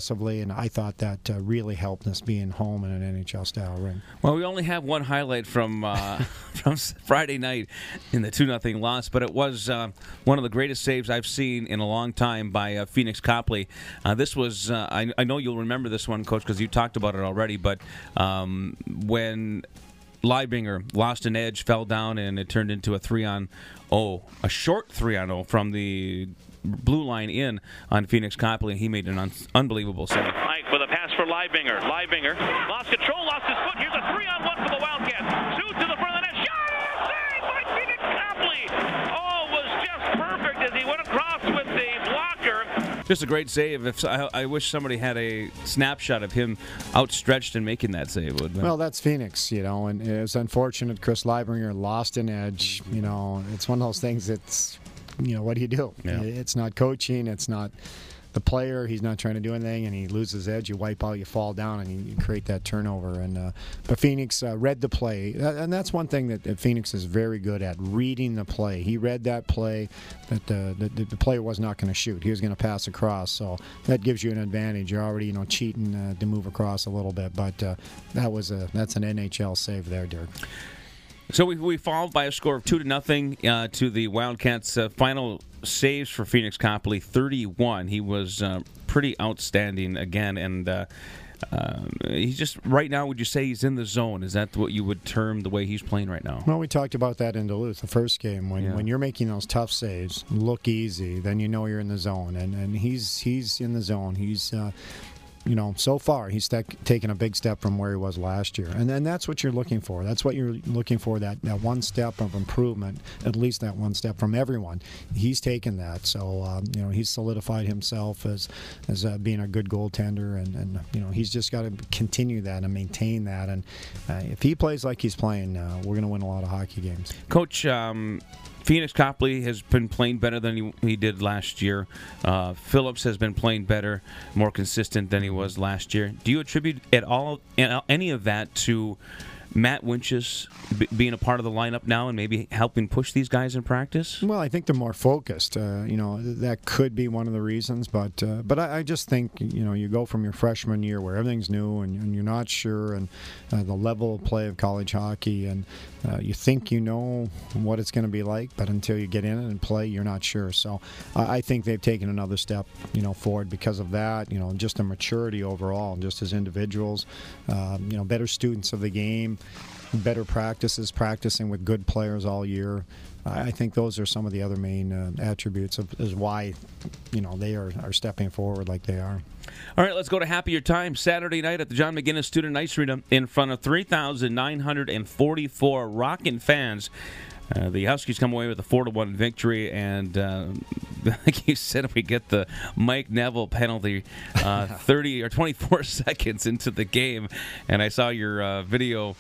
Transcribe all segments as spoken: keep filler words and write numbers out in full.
aggressively, and I thought that uh, really helped us being home in an N H L-style ring. Well, we only have one highlight from uh, from Friday night in the two nothing loss, but it was uh, one of the greatest saves I've seen in a long time by uh, Phoenix Copley. Uh, this was, uh, I, I know you'll remember this one, Coach, because you talked about it already, but um, when Leibinger lost an edge, fell down, and it turned into a three on oh, a short three on oh from the blue line in on Phoenix Copley, and he made an un- unbelievable save. Mike with a pass for Leibinger. Leibinger lost control, lost his foot. Here's a three on one for the Wildcats. Shoot to the front of the net. Shot! Saved by Phoenix Copley. Oh, it was just perfect as he went across with the blocker. Just a great save. If I, I wish somebody had a snapshot of him outstretched and making that save. Would well, that's Phoenix, you know, and it's unfortunate Chris Leibinger lost an edge. You know, it's one of those things that's, you know, what do you do? Yeah. It's not coaching. It's not the player. He's not trying to do anything, and he loses edge. You wipe out, you fall down, and you, you create that turnover. And uh, but Phoenix uh, read the play, and that's one thing that, that Phoenix is very good at, reading the play. He read that play that the the, the player was not going to shoot. He was going to pass across, so that gives you an advantage. You're already, you know, cheating uh, to move across a little bit, but uh, that was a that's an N H L save there, Derek. So we we followed by a score of two to nothing uh, to the Wildcats' uh, final saves for Phoenix Copley, thirty-one. He was uh, pretty outstanding again, and uh, uh, he's just right now. Would you say he's in the zone? Is that what you would term the way he's playing right now? Well, we talked about that in Duluth, the first game. When Yeah. when you're making those tough saves, look easy, then you know you're in the zone, and and he's he's in the zone. He's uh, You know, so far he's st- taken a big step from where he was last year, and then that's what you're looking for. That's what you're looking for, that, that one step of improvement, at least that one step from everyone. He's taken that, so um, you know he's solidified himself as as uh, being a good goaltender, and, and you know he's just got to continue that and maintain that. And uh, if he plays like he's playing, uh, we're going to win a lot of hockey games. Coach, um, Phoenix Copley has been playing better than he, he did last year. Uh, Phillips has been playing better, more consistent than he was last year. Do you attribute at all any of that to Matt Winch's b- being a part of the lineup now and maybe helping push these guys in practice? Well, I think they're more focused. Uh, you know, that could be one of the reasons. But uh, but I, I just think, you know, you go from your freshman year where everything's new and, and you're not sure, and uh, the level of play of college hockey, and uh, you think you know what it's going to be like, but until you get in it and play, you're not sure. So uh, I think they've taken another step, you know, forward because of that. You know, just the maturity overall, just as individuals. Um, you know, better students of the game. Better practices, practicing with good players all year. I think those are some of the other main uh, attributes of is why, you know, they are, are stepping forward like they are. All right, let's go to Happier Time Saturday night at the John McGinnis Student Ice Arena in front of three thousand nine hundred forty-four rockin' fans. Uh, the Huskies come away with a four to one victory, and uh, like you said, we get the Mike Neville penalty uh, thirty or twenty-four seconds into the game. And I saw your uh, video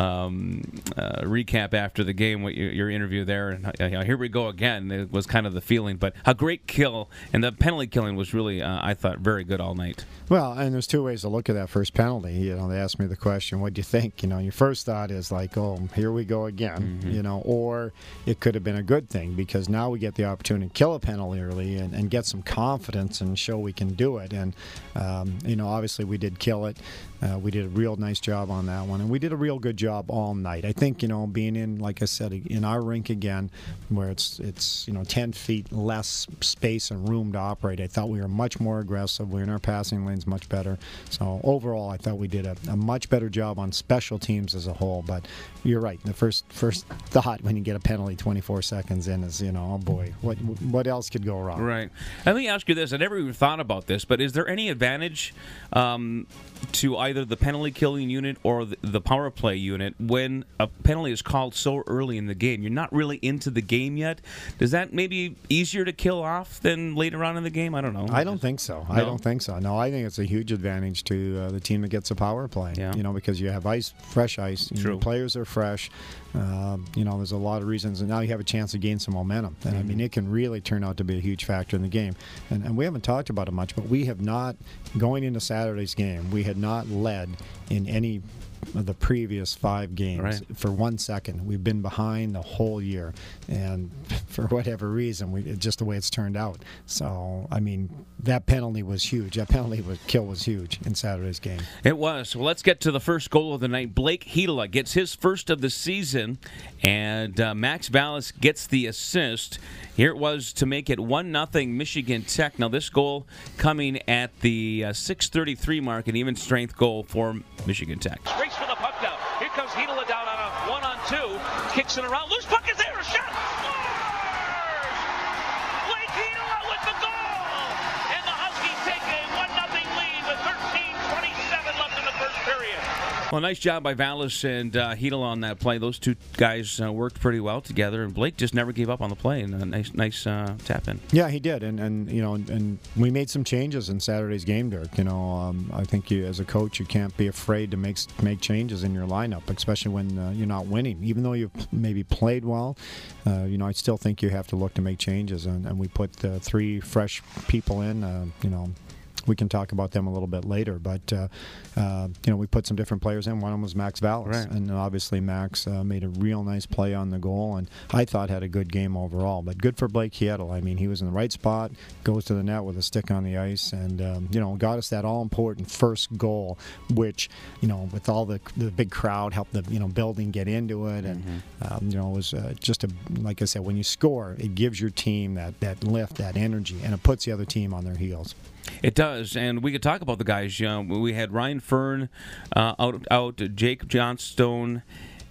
um, uh, recap after the game, what your, your interview there, and uh, here we go again. It was kind of the feeling, but a great kill, and the penalty killing was really, uh, I thought, very good all night. Well, and there's two ways to look at that first penalty. You know, they asked me the question, what do you think? You know, your first thought is like, oh, here we go again, mm-hmm. you know, or it could have been a good thing because now we get the opportunity to kill a penalty early and, and get some confidence and show we can do it. And, um, you know, obviously we did kill it. Uh, we did a real nice job on that one, and we did a real good job all night. I think, you know, being in, like I said, in our rink again, where it's, it's you know, ten feet less space and room to operate, I thought we were much more aggressive. We were in our passing lanes much better. So overall, I thought we did a, a much better job on special teams as a whole. But you're right. The first first thought when you get a penalty twenty-four seconds in is, you know, oh boy, what what else could go wrong? Right. Let me ask you this. I never even thought about this, but is there any advantage um, to either the penalty killing unit or the, the power play unit when a penalty is called so early in the game? You're not really into the game yet. Does that maybe easier to kill off than later on in the game? I don't know. I don't think so. No? I don't think so. No, I think it's a huge advantage to uh, the team that gets a power play. Yeah. You know, because you have ice, fresh ice. True. Know, players are fresh. Uh, you know, there's a lot of reasons, and now you have a chance to gain some momentum. And mm-hmm. I mean, it can really turn out to be a huge factor in the game. And, and we haven't talked about it much, but we have not, going into Saturday's game, we had not led in any of the previous five games right. for one second. We've been behind the whole year, and for whatever reason, we, it's just the way it's turned out. So, I mean, that penalty was huge. That penalty was, kill was huge in Saturday's game. It was. Well, let's get to the first goal of the night. Blake Hedela gets his first of the season, and uh, Max Vallis gets the assist. Here it was to make it one nothing Michigan Tech. Now, this goal coming at the uh, six thirty-three mark, an even strength goal for Michigan Tech. Race for the puck down. Here comes Hedela down on a one on two. Kicks it around. Loose puck is there. A shot. Scores! Blake Hedela with the goal. And the Huskies take a one nothing lead with thirteen twenty-seven left in the first period. Well, nice job by Vallis and uh, Hedela on that play. Those two guys uh, worked pretty well together, and Blake just never gave up on the play. And a nice, nice uh, tap in. Yeah, he did, and and you know, and, and we made some changes in Saturday's game, Dirk. You know, um, I think you, as a coach, you can't be afraid to make make changes in your lineup, especially when uh, you're not winning. Even though you've maybe played well, uh, you know, I still think you have to look to make changes, and, and we put uh, three fresh people in. Uh, you know. We can talk about them a little bit later, but uh, uh, you know, we put some different players in. One of them was Max Vallis, right. and obviously Max uh, made a real nice play on the goal, and I thought had a good game overall. But good for Blake Hedela. I mean, he was in the right spot, goes to the net with a stick on the ice, and um, you know, got us that all-important first goal, which, you know, with all the the big crowd, helped the you know building get into it, and mm-hmm. um, you know, it was uh, just a like I said, when you score, it gives your team that that lift, that energy, and it puts the other team on their heels. It does, and we could talk about the guys. You know, we had Ryan Fern uh, out, out, Jake Johnstone,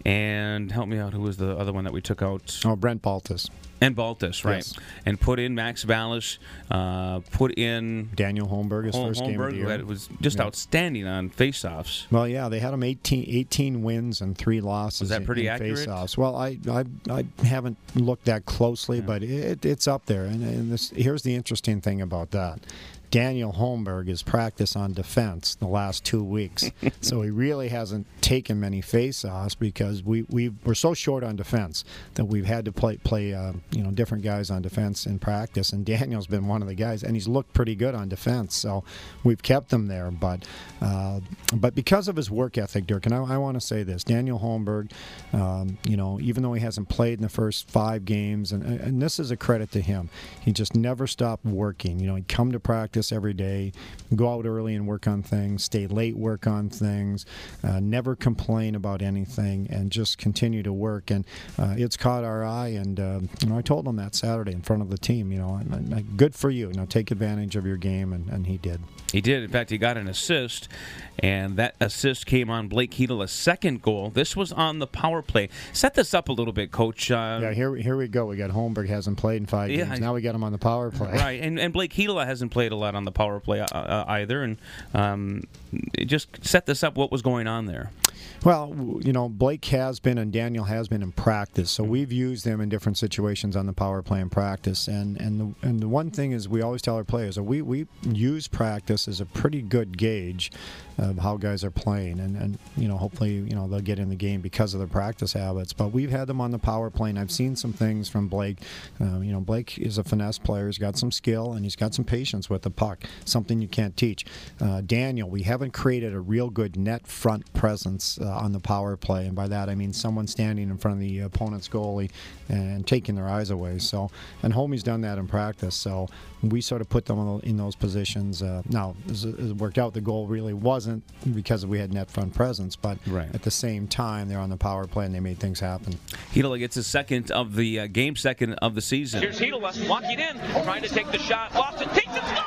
and help me out, who was the other one that we took out? Oh, Brent Baltus. And Baltus, right. Yes. And put in Max Vallis, uh, put in Daniel Holmberg, his Hol- first Holmberg, game of the year. who had, was just yeah. outstanding on faceoffs. Well, yeah, they had him eighteen, eighteen wins and three losses. Was that pretty in, in accurate? Faceoffs. Well, I, I I haven't looked that closely, yeah. but it, it's up there. And, and this, here's the interesting thing about that. Daniel Holmberg has practiced on defense the last two weeks, so he really hasn't taken many face-offs because we we we're so short on defense that we've had to play play uh, you know different guys on defense in practice, and Daniel's been one of the guys, and he's looked pretty good on defense, so we've kept him there. But uh, but because of his work ethic, Dirk, and I, I want to say this, Daniel Holmberg, um, you know, even though he hasn't played in the first five games, and and this is a credit to him, he just never stopped working. You know, he'd come to practice every day, go out early and work on things, stay late, work on things, uh, never complain about anything, and just continue to work. And uh, it's caught our eye, and uh, you know, I told him that Saturday in front of the team, you know, I, I, good for you. You know, take advantage of your game, and, and he did. He did. In fact, he got an assist, and that assist came on Blake Hedela's second goal. This was on the power play. Set this up a little bit, Coach. Uh, yeah, here here we go. We got Holmberg hasn't played in five yeah, games. Now we got him on the power play. Right, and, and Blake Hedela hasn't played a lot on the power play uh, either, and um, just set this up. What was going on there? Well, you know, Blake has been and Daniel has been in practice, so we've used them in different situations on the power play in practice. And and the, and the one thing is, we always tell our players that we, we use practice as a pretty good gauge of how guys are playing, and, and you know, hopefully, you know, they'll get in the game because of their practice habits. But we've had them on the power play, and I've seen some things from Blake. Uh, you know, Blake is a finesse player. He's got some skill, and he's got some patience with the puck, something you can't teach. Uh, Daniel, we haven't created a real good net front presence uh, on the power play, and by that I mean someone standing in front of the opponent's goalie and taking their eyes away. So, and Homie's done that in practice, so we sort of put them in those positions. Uh, now, as it worked out, the goal really wasn't because we had net front presence, but right. at the same time, they're on the power play and they made things happen. Hedela gets his second of the uh, game, second of the season. Here's Hedela walking in, trying to take the shot. Lost it, takes it, scores!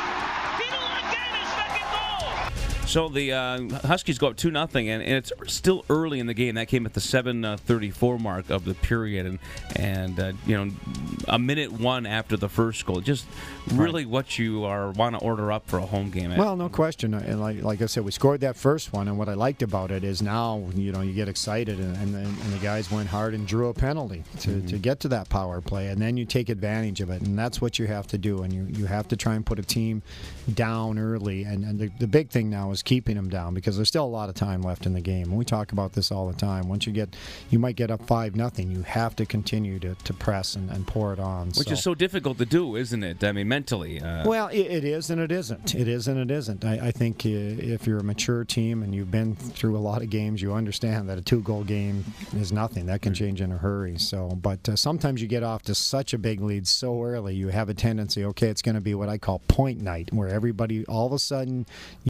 Hedela again, his second goal! So the uh, Huskies go up two nothing, and, and it's still early in the game. That came at the seven thirty-four mark of the period, and and uh, you know, a minute one after the first goal. Just really right. what you are want to order up for a home game. Well, no question. And like like I said, we scored that first one, and what I liked about it is now, you know, you get excited, and and, and the guys went hard and drew a penalty to, mm-hmm. to get to that power play, and then you take advantage of it, and that's what you have to do, and you, you have to try and put a team down early, and, and the, the big thing now is was keeping them down because there's still a lot of time left in the game. And we talk about this all the time. Once you get, you might get up five nothing. You have to continue to, to press and, and pour it on. Which so. is so difficult to do, isn't it? I mean, mentally. Uh... Well, it, it is and it isn't. It is and it isn't. I, I think uh, if you're a mature team and you've been through a lot of games, you understand that a two-goal game is nothing. That can change in a hurry. So, but uh, sometimes you get off to such a big lead so early, you have a tendency, okay, it's going to be what I call point night, where everybody all of a sudden